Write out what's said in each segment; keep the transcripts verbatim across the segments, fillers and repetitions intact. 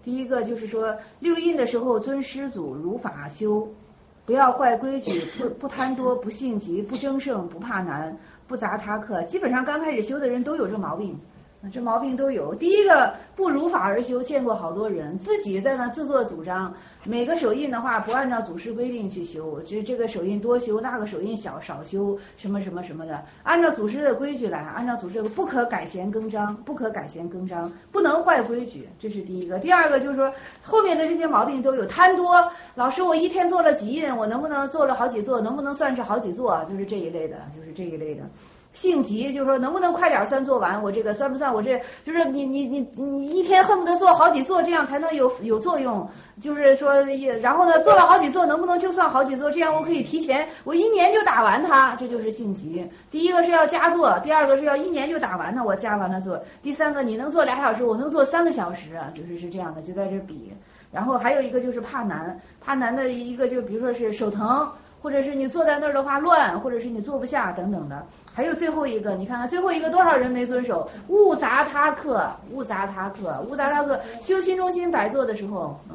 第一个就是说六印的时候尊师祖，如法修，不要坏规矩，不不贪多，不性急，不争胜，不怕难，不杂他客。基本上刚开始修的人都有这毛病。这毛病都有。第一个不如法而修，见过好多人自己在那自作主张，每个手印的话不按照祖师规定去修，这这个手印多修，那个手印小少修，什么什么什么的，按照祖师的规矩来，按照祖师不可改弦更张，不可改弦更张，不能坏规矩，这是第一个。第二个就是说后面的这些毛病都有，贪多，老师我一天做了几印，我能不能做了好几座，能不能算是好几座，就是这一类的，就是这一类的。性急就是说能不能快点算做完，我这个算不算我这就是你你你你一天恨不得做好几座，这样才能有有作用，就是说也然后呢做了好几座能不能就算好几座，这样我可以提前我一年就打完它，这就是性急。第一个是要加做，第二个是要一年就打完它，我加完了做，第三个你能做俩小时我能做三个小时啊，就是是这样的，就在这比。然后还有一个就是怕难，怕难的一个就比如说是手疼，或者是你坐在那儿的话乱，或者是你坐不下等等的。还有最后一个，你看看最后一个多少人没遵守，误杂他客，误杂他客，误杂他客。修心中心摆坐的时候，嗯，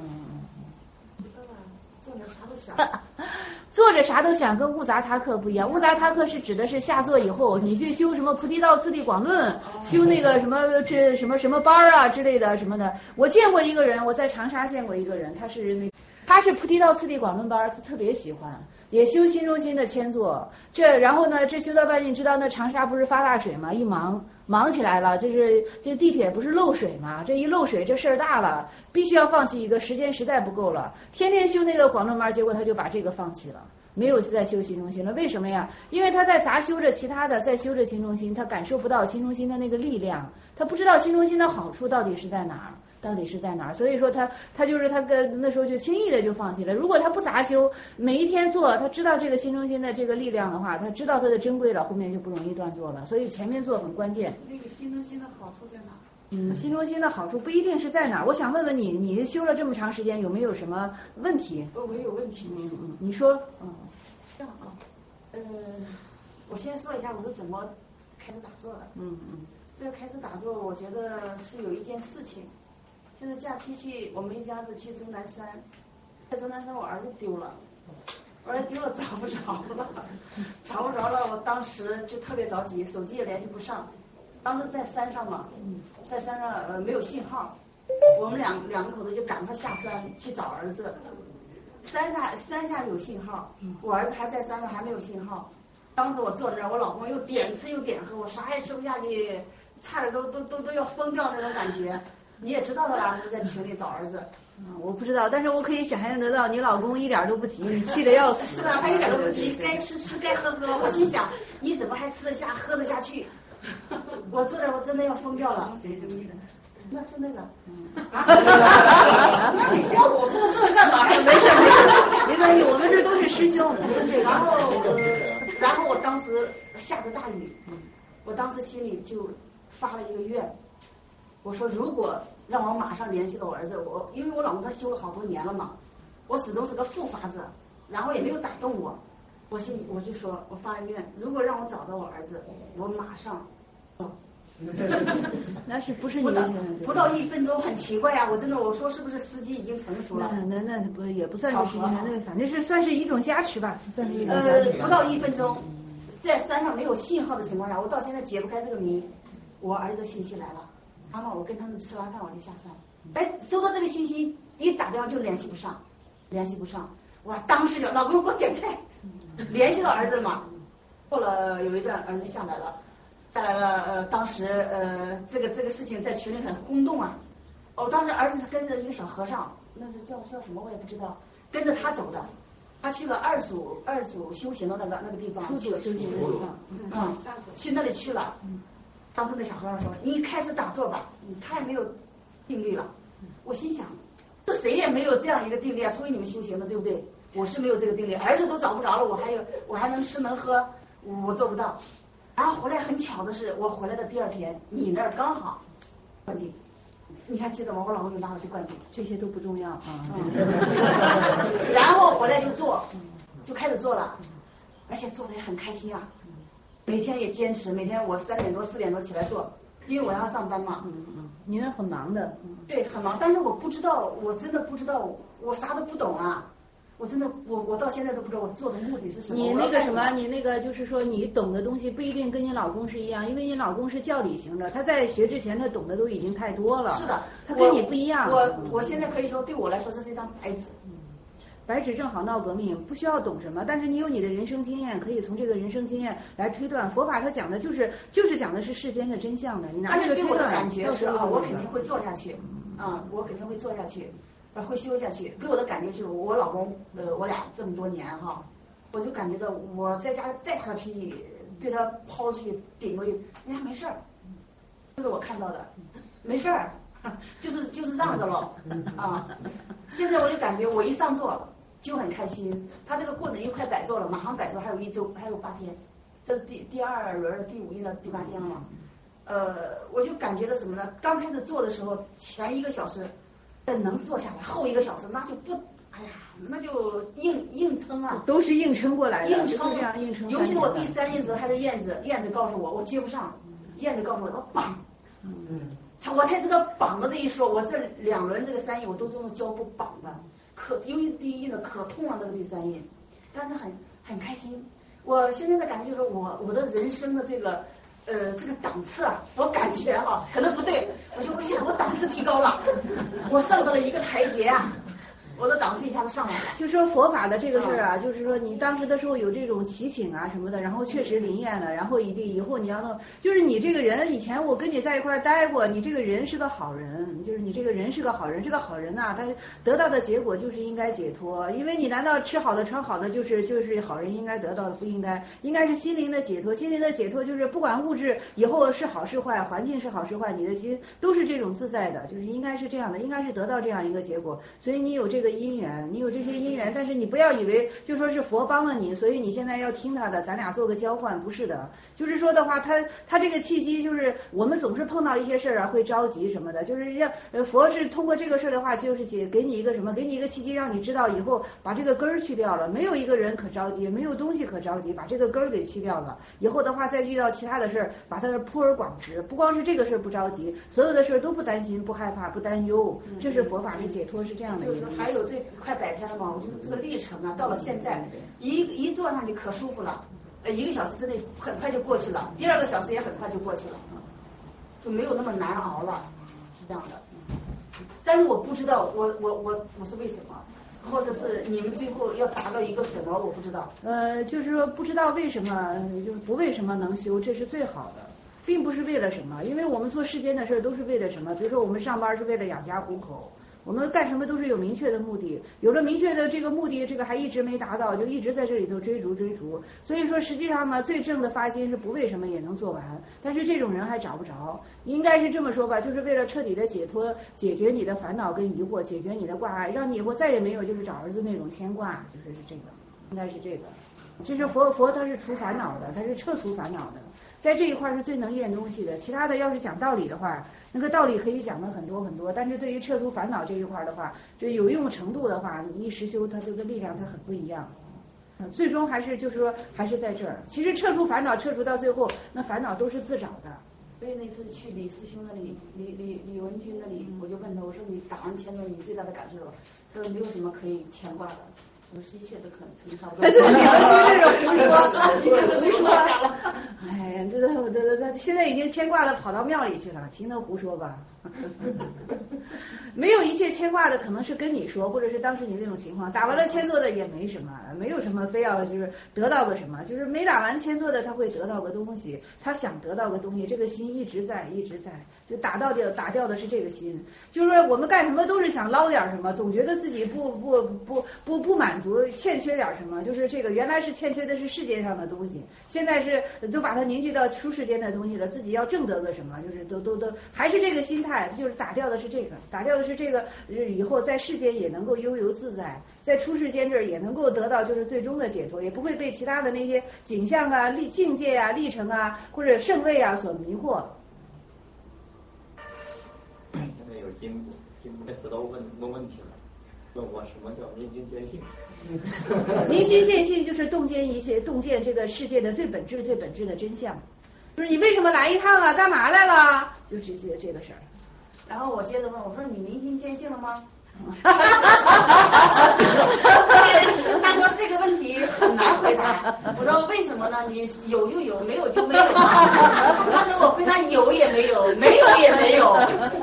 坐着啥都想， 坐着啥都想，跟误杂他客不一样。误杂他客是指的是下座以后，你去修什么菩提道次第广论，修那个什么这什么什么班啊之类的什么的。我见过一个人，我在长沙见过一个人，他是那他是菩提道次第广论班，他特别喜欢。也修心中心的千座，这然后呢，这修到半夜，你知道那长沙不是发大水吗？一忙忙起来了，就是这地铁不是漏水吗？这一漏水，这事儿大了，必须要放弃一个，时间实在不够了。天天修那个广论班，结果他就把这个放弃了，没有再修心中心了。为什么呀？因为他在杂修着其他的，在修着心中心，他感受不到心中心的那个力量，他不知道心中心的好处到底是在哪儿。到底是在哪儿？所以说他他就是他跟那时候就轻易的就放弃了。如果他不杂修，每一天做，他知道这个心中心的这个力量的话，他知道它的珍贵了，后面就不容易断做了。所以前面做很关键。 那个心中心的好处在哪？ 嗯，心中心的好处不一定是在哪儿。我想问问你，你修了这么长时间，有没有什么问题？ 哦，我有问题。 嗯嗯，你说。嗯。 这样啊，呃，我先说一下我是怎么开始打坐的。 嗯嗯。 这个开始打坐，我觉得是有一件事情。就是假期去，我们一家子去终南山，在终南山我儿子丢了，我儿子丢了找不着了，找不着了，我当时就特别着急，手机也联系不上，当时在山上嘛，在山上呃没有信号，我们两两口子就赶快下山去找儿子，山下山下有信号，我儿子还在山上还没有信号，当时我坐在那儿，我老公又点吃又点喝，我啥也吃不下去，差点都都都都要疯掉那种感觉。你也知道的啦，就在群里找儿子。 嗯，我不知道，但是我可以想象得到，你老公一点都不急，你气得要死。 是啊，他一点都不急，该吃吃，该喝喝。我心想，你怎么还吃得下，喝得下去？我坐这，我真的要疯掉了。谁谁的？那就那个。嗯。那你叫我做这干嘛呀？ 没事没事，没关系，我们这都是师兄。 然后，然后我当时下着大雨，我当时心里就发了一个愿。我说如果让我马上联系了我儿子，我因为我老公他修了好多年了嘛，我始终是个复发者，然后也没有打动我，我心我就说我发了愿，如果让我找到我儿子，我马上走。 那是不是你不到一分钟，很奇怪呀、啊！我真的我说是不是时机已经成熟了？ 那那那不也不算是时机成熟，反正是算是一种加持吧，算是一种加持。 呃，不到一分钟，在山上没有信号的情况下，我到现在解不开这个谜，我儿子的信息来了。然后我跟他们吃完饭我就下山，哎，收到这个信息一打电话就联系不上，联系不上，哇，当时就老公给我点菜，联系到儿子嘛，过了有一段儿子下来了，下来了，呃，当时呃这个这个事情在群里很轰动啊，我、哦、当时儿子是跟着一个小和尚，那是叫叫什么我也不知道，跟着他走的，他去了二祖二祖修行的那个那个地方， 初祖修行的地方， 嗯，去那里去了。当时那小和尚说：“你开始打坐吧，你太没有定力了。”我心想，这谁也没有这样一个定力啊，除非你们修行的，对不对？我是没有这个定力，儿子都找不着了，我还有我还能吃能喝，我做不到。然后回来很巧的是，我回来的第二天，你那儿刚好灌顶，你还记得吗？我老公就拉我去灌顶， 这些都不重要啊。 嗯、然后回来就做，就开始做了，而且做的也很开心啊。每天也坚持，每天我三点多四点多起来做， 因为我要上班嘛。 嗯嗯，你那很忙的。嗯、 对，很忙，但是我不知道，我真的不知道，我啥都不懂啊。我真的，我我到现在都不知道我做的目的是什么。 你那个什么， 你那个就是说，你懂的东西不一定跟你老公是一样，因为你老公是教理型的，他在学之前他懂的都已经太多了。 是的， 他跟你不一样。 我我，我现在可以说，对我来说这是一张白纸。 嗯，白纸正好闹革命，不需要懂什么，但是你有你的人生经验，可以从这个人生经验来推断。佛法它讲的就是就是讲的是世间的真相的，你拿这个推断。 而且对我的感觉是啊，我肯定会做下去，啊，我肯定会做下去。会修下去，给我的感觉就是我老公，呃，我俩这么多年哈，我就感觉到我在家再大的脾气，对他抛出去顶过去，人家没事儿，这是我看到的，没事儿，就是就是让着了啊。现在我就感觉我一上座就很开心，他这个过程又快摆座了，马上摆座还有一周，还有八天，这第第二轮的第五印的第八天了，呃，我就感觉到什么呢？刚开始做的时候，前一个小时。能坐下来，后一个小时那就不，哎呀，那就硬硬撑啊， 都是硬撑过来的， 硬撑这样硬撑。 尤其是我第三印时候还是燕子，燕子告诉我我接不上，燕子告诉我说绑，嗯，我才知道绑的这一说，我这两轮这个三印我都是用胶布绑的，可尤其第一印的可痛了这个第三印，但是很很开心。我现在的感觉就是我我的人生的这个。呃，这个档次啊，我感觉啊，可能不对，我就我想我档次提高了，我上到了一个台阶啊，我的档次一下子上来了。 就说佛法的这个事儿啊，嗯、就是说你当时的时候有这种祈请啊什么的，然后确实灵验了，然后一定以后你要弄，就是你这个人以前我跟你在一块儿待过，你这个人是个好人，就是你这个人是个好人，这个好人呐、啊，他得到的结果就是应该解脱，因为你难道吃好的穿好的就是就是好人应该得到的？不应该，应该是心灵的解脱，心灵的解脱就是不管物质以后是好是坏，环境是好是坏，你的心都是这种自在的，就是应该是这样的，应该是得到这样一个结果，所以你有这个因缘，你有这些因缘，但是你不要以为就说是佛帮了你，所以你现在要听他的，咱俩做个交换，不是的。就是说的话，他他这个契机就是我们总是碰到一些事儿啊，会着急什么的，就是让呃佛是通过这个事儿的话，就是给给你一个什么，给你一个契机，让你知道以后把这个根儿去掉了，没有一个人可着急，没有东西可着急，把这个根儿给去掉了，以后的话再遇到其他的事儿，把它铺而广之，不光是这个事儿不着急，所有的事儿都不担心、不害怕、不担忧，这是佛法是解脱，是这样的一个。 就是还有这快百天了嘛，我觉得这个历程啊，到了现在一一坐上去可舒服了，呃，一个小时之内很快就过去了，第二个小时也很快就过去了，就没有那么难熬了，是这样的。但是我不知道，我我我我是为什么，或者是你们最后要达到一个什么，我不知道。 呃，就是说不知道为什么，就是不为什么能修，这是最好的。并不是为了什么，因为我们做世间的事都是为了什么？比如说我们上班是为了养家糊口，我们干什么都是有明确的目的，有了明确的这个目的，这个还一直没达到，就一直在这里头追逐追逐。所以说实际上呢，最正的发心是不为什么也能做完，但是这种人还找不着。应该是这么说吧，就是为了彻底的解脱，解决你的烦恼跟疑惑，解决你的挂碍，让你以后再也没有就是找儿子那种牵挂，就是是这个，应该是这个。这是佛佛他是除烦恼的，他是彻除烦恼的。在这一块是最能验东西的，其他的要是讲道理的话，那个道理可以讲的很多很多，但是对于彻除烦恼这一块的话，就有用程度的话，你一实修它这个力量它很不一样，最终还是就是说还是在这儿。其实彻除烦恼，彻除到最后，那烦恼都是自找的。 所以那次去李师兄那里，李李李文军那里，我就问他，我说你打完签之后，你最大的感受了？他说没有什么可以牵挂的。我说一切都可能可能差不多。 你这种胡说，胡说。哎呀，这这这这现在已经牵挂的跑到庙里去了，听他胡说吧。没有一切牵挂的，可能是跟你说，或者是当时你那种情况，打完了签座的也没什么，没有什么非要就是得到个什么，就是没打完签座的他会得到个东西，他想得到个东西，这个心一直在一直在，就打到掉打掉的是这个心，就是说我们干什么都是想捞点什么，总觉得自己不不不不不满足，欠缺点什么，就是这个原来是欠缺的是世界上的东西，现在是都把它凝聚到出世间的东西了，自己要挣得个什么，就是都都都还是这个心态，就是打掉的是这个，打掉的是这个，以后在世间也能够悠游自在，在出世间这儿也能够得到就是最终的解脱，也不会被其他的那些景象啊、历境界啊、历程啊或者圣位啊所迷惑。 现在有进步，进步的知道问问问题了，问我什么叫明心见性？ 明心见性就是洞见一切，洞见这个世界的最本质、最本质的真相。 就是你为什么来一趟啊？干嘛来了？就直接这个事儿。 然后我接着问，我说你明心见性了吗？ 他说这个问题很难回答。我说为什么呢？你有就有，没有就没有。他说我回答有也没有，没有也没有。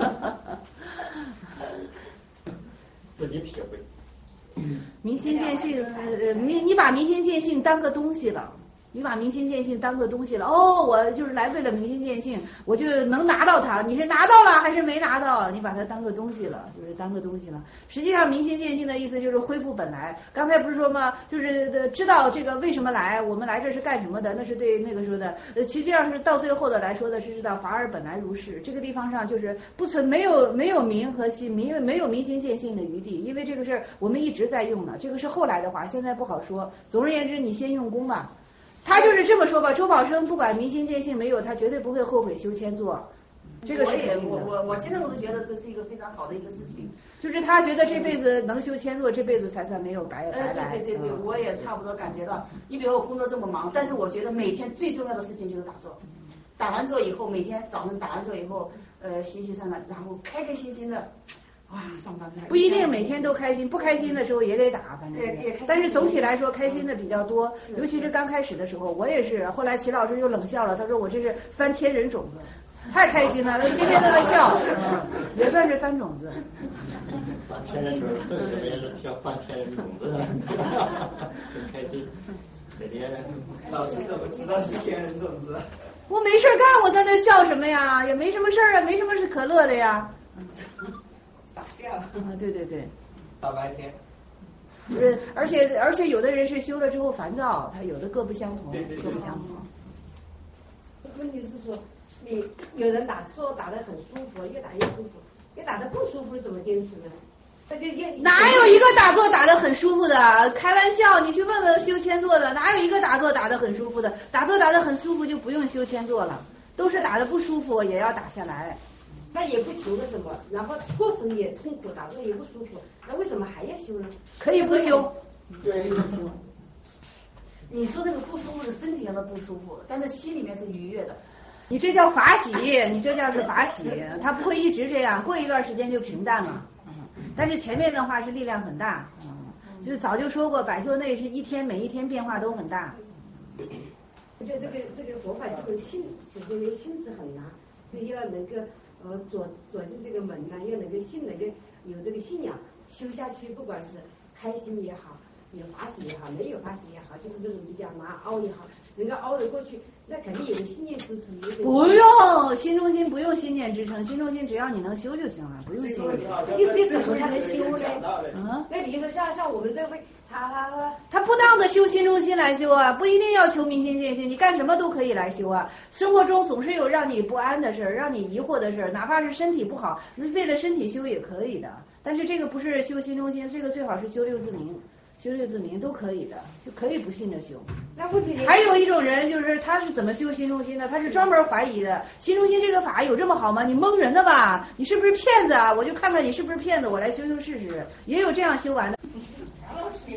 自己体会。 明心见性，呃，你你把明心见性当个东西了。你把明心见性当个东西了，哦，我就是来为了明心见性，我就能拿到它。你是拿到了还是没拿到？你把它当个东西了，就是当个东西了。实际上，明心见性的意思就是恢复本来。刚才不是说吗？就是知道这个为什么来，我们来这是干什么的？那是对那个说的。呃，实际上是到最后的来说的是知道法尔本来如是。这个地方上就是不存没有没有明和心，没有没有明心见性的余地，因为这个事儿我们一直在用呢。这个是后来的话，现在不好说。总而言之，你先用功吧。他就是这么说吧，周保生不管明心见性没有，他绝对不会后悔修签座。这个是我也我我我现在我都觉得这是一个非常好的一个事情。 就是他觉得这辈子能修签座，这辈子才算没有白白来。 呃，对对对对，我也差不多感觉到。你比如说我工作这么忙，但是我觉得每天最重要的事情就是打坐。打完坐以后，每天早上打完坐以后，呃，洗洗涮涮，然后开开心心的。哇，上班太不一定每天都开心，不开心的时候也得打，反正是。但是总体来说，开心的比较多，尤其是刚开始的时候，我也是。后来齐老师就冷笑了，他说我这是翻天人种子，太开心了，他天天都在笑，也算是翻种子。 翻天人种子，这也是叫翻天人种子，很开心。每天老师怎么知道是天人种子？ 我没事干，我在那笑什么呀？也没什么事儿啊，没什么是可乐的呀。 傻笑。 啊，对对对。 大白天。 不是，而且而且有的人是修了之后烦躁，他有的各不相同， 对对对各不相同。 问题是说，你有人打坐打得很舒服，越打越舒服，越打得不舒服怎么坚持呢？他就越哪有一个打坐打得很舒服的？开玩笑，你去问问修签座的，哪有一个打坐打得很舒服的？打坐打得很舒服就不用修签座了，都是打得不舒服也要打下来。 那也不求个什么，然后过程也痛苦，打坐也不舒服，那为什么还要修呢？ 可以不修， 对， 不修。 你说那个不舒服是身体上的不舒服，但是心里面是愉悦的。 你这叫法喜，你这叫是法喜，它不会一直这样，过一段时间就平淡了。嗯，但是前面的话是力量很大，嗯，就早就说过，百座内是一天每一天变化都很大。 我觉得这个这个佛法这种心，首先呢心是很难，就要能够呃走走进这个门呢，要能够心能够有这个信仰，修下去，不管是开心也好，有法喜也好，没有法喜也好，就是这种比较难熬也好，能够熬得过去，那肯定有个信念支撑。 不用心中心，不用心念支撑，心中心只要你能修就行了，不用心。 这这怎么才能修呢？ 嗯， 那比如说像像我们这位，他他他不当着修心中心来修啊，不一定要求明心见性，你干什么都可以来修啊。生活中总是有让你不安的事儿，让你疑惑的事儿，哪怕是身体不好，那为了身体修也可以的。但是这个不是修心中心，这个最好是修六字明。修六字明都可以的，就可以不信着修。 那问题还有一种人就是他是怎么修心中心的？他是专门怀疑的，心中心这个法有这么好吗？你蒙人的吧？你是不是骗子啊？我就看看你是不是骗子，我来修修试试。也有这样修完的。 修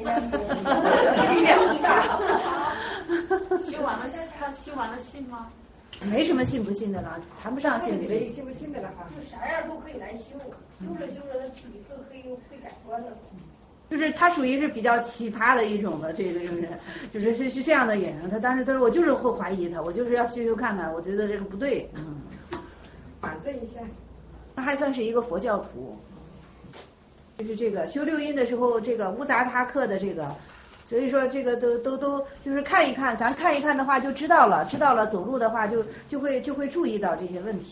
完了，他修完了信吗？ 没什么信不信的了，谈不上信不信。 信不信的了哈， 就啥样都可以来修，修着修着他自己更可以会改观了。 就是他属于是比较奇葩的一种的，这个就是就是是是这样的人。他当时他说我就是会怀疑他，我就是要修修看看，我觉得这个不对。嗯， 反证一下。 他还算是一个佛教徒。就是这个修六因的时候，这个乌杂他克的这个，所以说这个都都都就是看一看，咱看一看的话就知道了，知道了走路的话就就会就会注意到这些问题。